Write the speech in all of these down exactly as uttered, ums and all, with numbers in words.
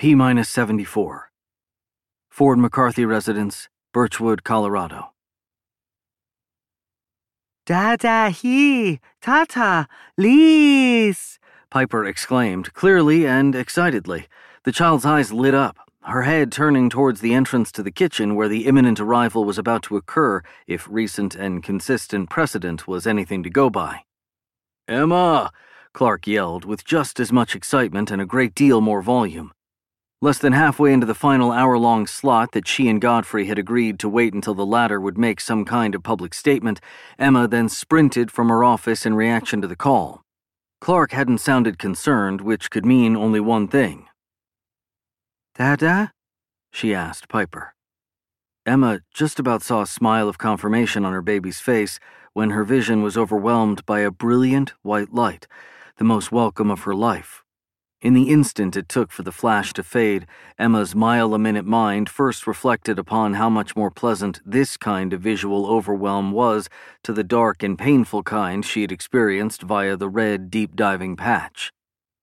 P minus seventy-four. Ford McCarthy residence, Birchwood, Colorado. Dada he, tata, Lise, Piper exclaimed, clearly and excitedly. The child's eyes lit up, her head turning towards the entrance to the kitchen where the imminent arrival was about to occur if recent and consistent precedent was anything to go by. "Emma!" Clark yelled, with just as much excitement and a great deal more volume. Less than halfway into the final hour-long slot that she and Godfrey had agreed to wait until the latter would make some kind of public statement, Emma then sprinted from her office in reaction to the call. Clark hadn't sounded concerned, which could mean only one thing. Dada? She asked Piper. Emma just about saw a smile of confirmation on her baby's face when her vision was overwhelmed by a brilliant white light, the most welcome of her life. In the instant it took for the flash to fade, Emma's mile-a-minute mind first reflected upon how much more pleasant this kind of visual overwhelm was to the dark and painful kind she had experienced via the red, deep-diving patch.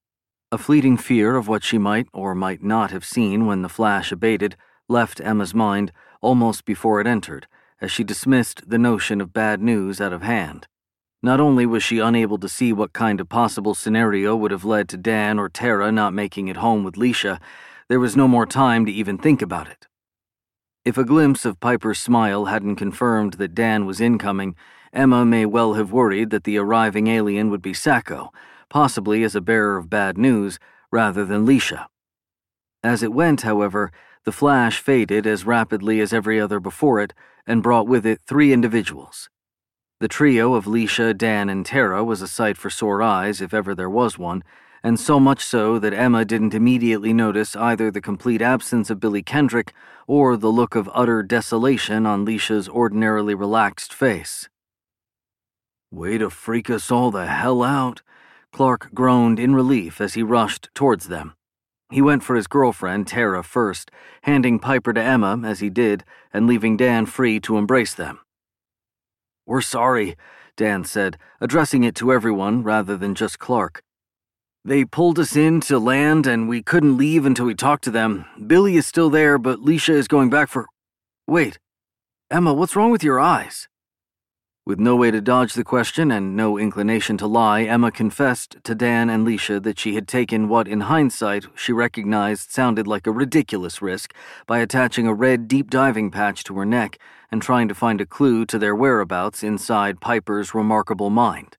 A fleeting fear of what she might or might not have seen when the flash abated left Emma's mind almost before it entered, as she dismissed the notion of bad news out of hand. Not only was she unable to see what kind of possible scenario would have led to Dan or Tara not making it home with Leisha, there was no more time to even think about it. If a glimpse of Piper's smile hadn't confirmed that Dan was incoming, Emma may well have worried that the arriving alien would be Sacco, possibly as a bearer of bad news, rather than Leisha. As it went, however, the flash faded as rapidly as every other before it and brought with it three individuals. The trio of Leisha, Dan, and Tara was a sight for sore eyes if ever there was one, and so much so that Emma didn't immediately notice either the complete absence of Billy Kendrick or the look of utter desolation on Leisha's ordinarily relaxed face. "Way to freak us all the hell out," Clark groaned in relief as he rushed towards them. He went for his girlfriend, Tara, first, handing Piper to Emma as he did and leaving Dan free to embrace them. "We're sorry," Dan said, addressing it to everyone rather than just Clark. "They pulled us in to land and we couldn't leave until we talked to them. Billy is still there, but Leisha is going back for... Wait, Emma, what's wrong with your eyes?" With no way to dodge the question and no inclination to lie, Emma confessed to Dan and Leisha that she had taken what, in hindsight, she recognized sounded like a ridiculous risk by attaching a red deep-diving patch to her neck and trying to find a clue to their whereabouts inside Piper's remarkable mind.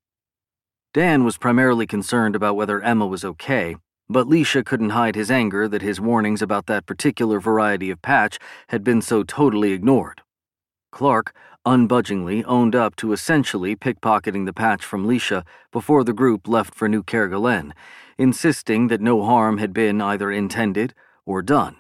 Dan was primarily concerned about whether Emma was okay, but Leisha couldn't hide his anger that his warnings about that particular variety of patch had been so totally ignored. Clark unbudgingly owned up to essentially pickpocketing the patch from Leisha before the group left for New Kerguelen, insisting that no harm had been either intended or done.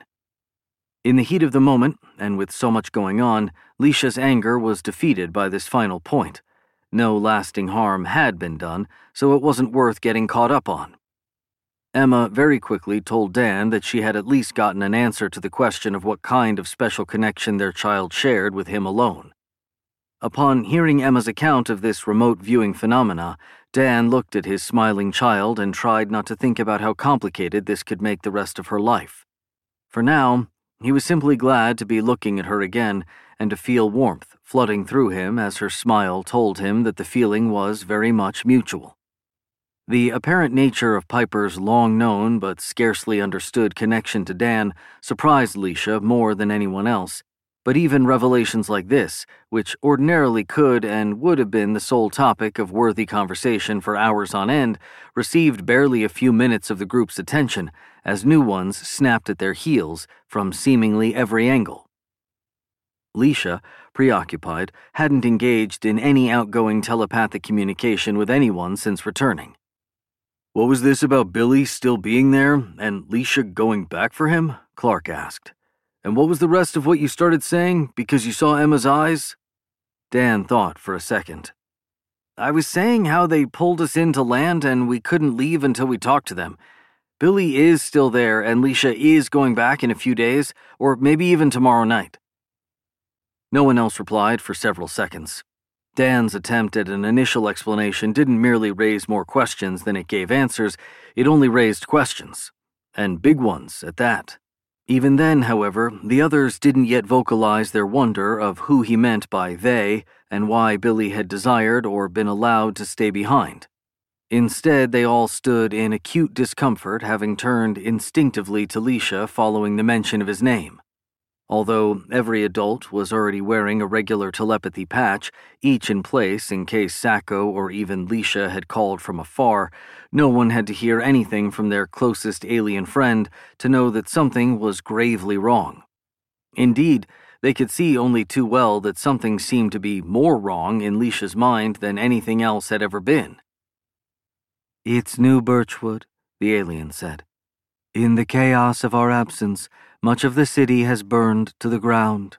In the heat of the moment, and with so much going on, Leisha's anger was defeated by this final point. No lasting harm had been done, so it wasn't worth getting caught up on. Emma very quickly told Dan that she had at least gotten an answer to the question of what kind of special connection their child shared with him alone. Upon hearing Emma's account of this remote viewing phenomena, Dan looked at his smiling child and tried not to think about how complicated this could make the rest of her life. For now, he was simply glad to be looking at her again and to feel warmth flooding through him as her smile told him that the feeling was very much mutual. The apparent nature of Piper's long-known but scarcely understood connection to Dan surprised Leisha more than anyone else, but even revelations like this, which ordinarily could and would have been the sole topic of worthy conversation for hours on end, received barely a few minutes of the group's attention as new ones snapped at their heels from seemingly every angle. Leisha, preoccupied, hadn't engaged in any outgoing telepathic communication with anyone since returning. "What was this about Billy still being there and Leisha going back for him?" Clark asked. "And what was the rest of what you started saying because you saw Emma's eyes?" Dan thought for a second. "I was saying how they pulled us in to land and we couldn't leave until we talked to them. Billy is still there and Leisha is going back in a few days, or maybe even tomorrow night." No one else replied for several seconds. Dan's attempt at an initial explanation didn't merely raise more questions than it gave answers, it only raised questions. And big ones at that. Even then, however, the others didn't yet vocalize their wonder of who he meant by they and why Billy had desired or been allowed to stay behind. Instead, they all stood in acute discomfort, having turned instinctively to Leisha following the mention of his name. Although every adult was already wearing a regular telepathy patch, each in place in case Sacco or even Leisha had called from afar, no one had to hear anything from their closest alien friend to know that something was gravely wrong. Indeed, they could see only too well that something seemed to be more wrong in Leisha's mind than anything else had ever been. "It's New Birchwood," the alien said. "In the chaos of our absence, much of the city has burned to the ground."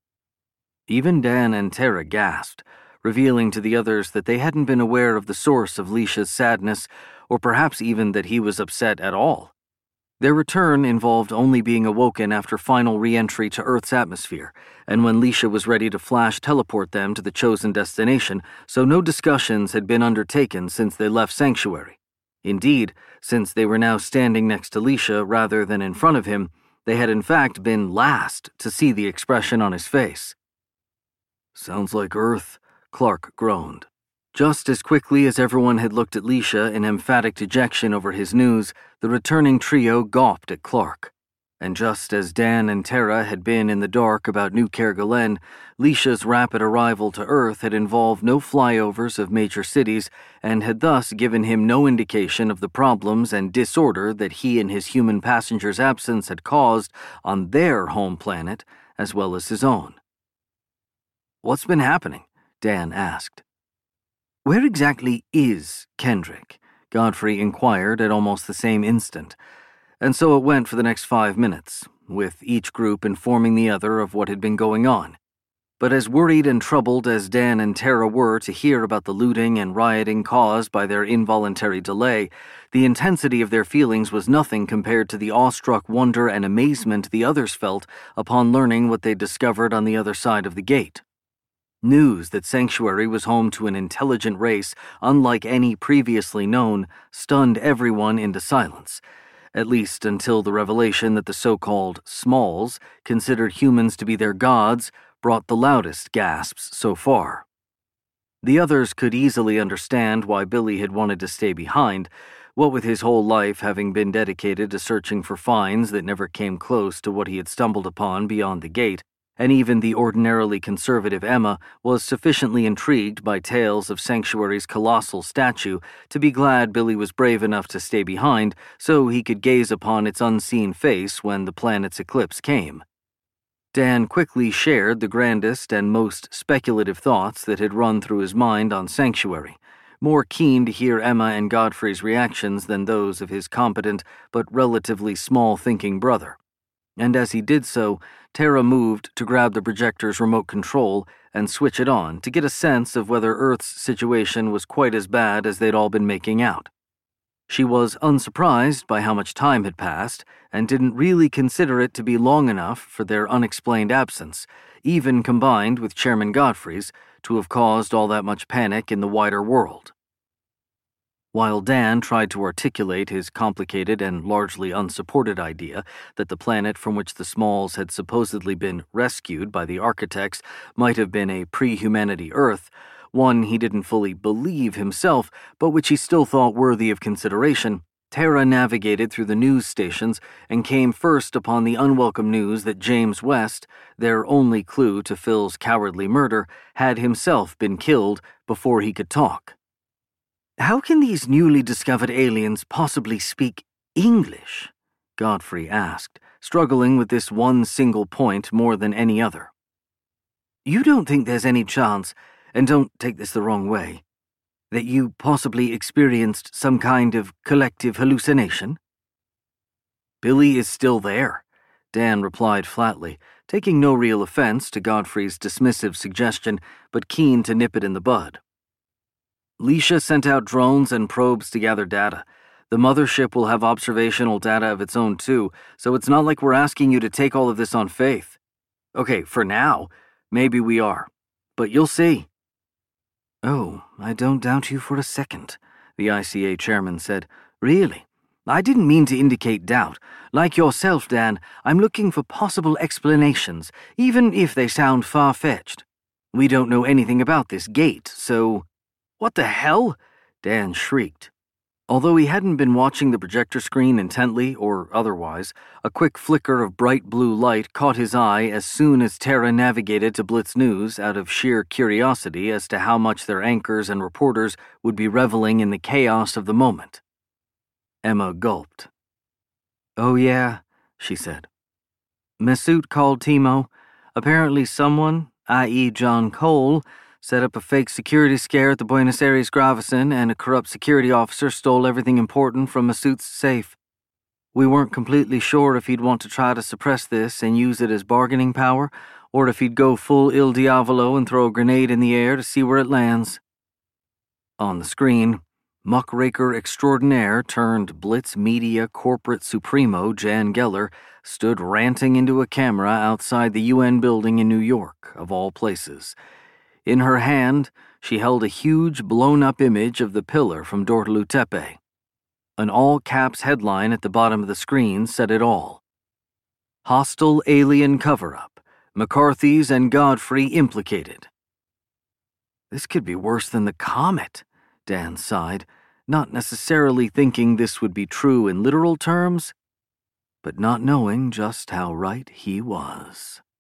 Even Dan and Tara gasped, revealing to the others that they hadn't been aware of the source of Leisha's sadness, or perhaps even that he was upset at all. Their return involved only being awoken after final re-entry to Earth's atmosphere, and when Leisha was ready to flash teleport them to the chosen destination, so no discussions had been undertaken since they left Sanctuary. Indeed, since they were now standing next to Leisha rather than in front of him, they had in fact been last to see the expression on his face. "Sounds like Earth," Clark groaned. Just as quickly as everyone had looked at Leisha in emphatic dejection over his news, the returning trio gawped at Clark. And just as Dan and Tara had been in the dark about New Kerguelen, Leisha's rapid arrival to Earth had involved no flyovers of major cities and had thus given him no indication of the problems and disorder that he and his human passengers' absence had caused on their home planet as well as his own. "What's been happening?" Dan asked. "Where exactly is Kendrick?" Godfrey inquired at almost the same instant. And so it went for the next five minutes, with each group informing the other of what had been going on. But as worried and troubled as Dan and Tara were to hear about the looting and rioting caused by their involuntary delay, the intensity of their feelings was nothing compared to the awestruck wonder and amazement the others felt upon learning what they discovered on the other side of the gate. News that Sanctuary was home to an intelligent race unlike any previously known stunned everyone into silence, at least until the revelation that the so-called Smalls considered humans to be their gods brought the loudest gasps so far. The others could easily understand why Billy had wanted to stay behind, what with his whole life having been dedicated to searching for finds that never came close to what he had stumbled upon beyond the gate, and even the ordinarily conservative Emma was sufficiently intrigued by tales of Sanctuary's colossal statue to be glad Billy was brave enough to stay behind so he could gaze upon its unseen face when the planet's eclipse came. Dan quickly shared the grandest and most speculative thoughts that had run through his mind on Sanctuary, more keen to hear Emma and Godfrey's reactions than those of his competent but relatively small-thinking brother. And as he did so, Tara moved to grab the projector's remote control and switch it on to get a sense of whether Earth's situation was quite as bad as they'd all been making out. She was unsurprised by how much time had passed and didn't really consider it to be long enough for their unexplained absence, even combined with Chairman Godfrey's, to have caused all that much panic in the wider world. While Dan tried to articulate his complicated and largely unsupported idea that the planet from which the Smalls had supposedly been rescued by the architects might have been a pre-humanity Earth, one he didn't fully believe himself, but which he still thought worthy of consideration, Tara navigated through the news stations and came first upon the unwelcome news that James West, their only clue to Phil's cowardly murder, had himself been killed before he could talk. "How can these newly discovered aliens possibly speak English?" Godfrey asked, struggling with this one single point more than any other. "You don't think there's any chance, and don't take this the wrong way, that you possibly experienced some kind of collective hallucination?" "Billy is still there," Dan replied flatly, taking no real offense to Godfrey's dismissive suggestion, but keen to nip it in the bud. "Leisha sent out drones and probes to gather data. The mothership will have observational data of its own too, so it's not like we're asking you to take all of this on faith. Okay, for now, maybe we are, but you'll see." "Oh, I don't doubt you for a second," the I C A chairman said. "Really? I didn't mean to indicate doubt. Like yourself, Dan, I'm looking for possible explanations, even if they sound far-fetched. We don't know anything about this gate, so... What the hell? Dan shrieked. Although he hadn't been watching the projector screen intently or otherwise, a quick flicker of bright blue light caught his eye as soon as Tara navigated to Blitz News out of sheer curiosity as to how much their anchors and reporters would be reveling in the chaos of the moment. Emma gulped. "Oh yeah," she said. "Masood called Timo. Apparently someone, that is. John Cole, set up a fake security scare at the Buenos Aires Gravison, and a corrupt security officer stole everything important from Masood's safe. We weren't completely sure if he'd want to try to suppress this and use it as bargaining power, or if he'd go full Il Diavolo and throw a grenade in the air to see where it lands." On the screen, muckraker extraordinaire turned Blitz Media corporate supremo Jan Geller stood ranting into a camera outside the U N building in New York, of all places. In her hand, she held a huge blown-up image of the pillar from Dortelu Tepe. An all-caps headline at the bottom of the screen said it all. "Hostile alien cover-up. McCarthy's and Godfrey implicated." This could be worse than the comet, Dan sighed, not necessarily thinking this would be true in literal terms, but not knowing just how right he was.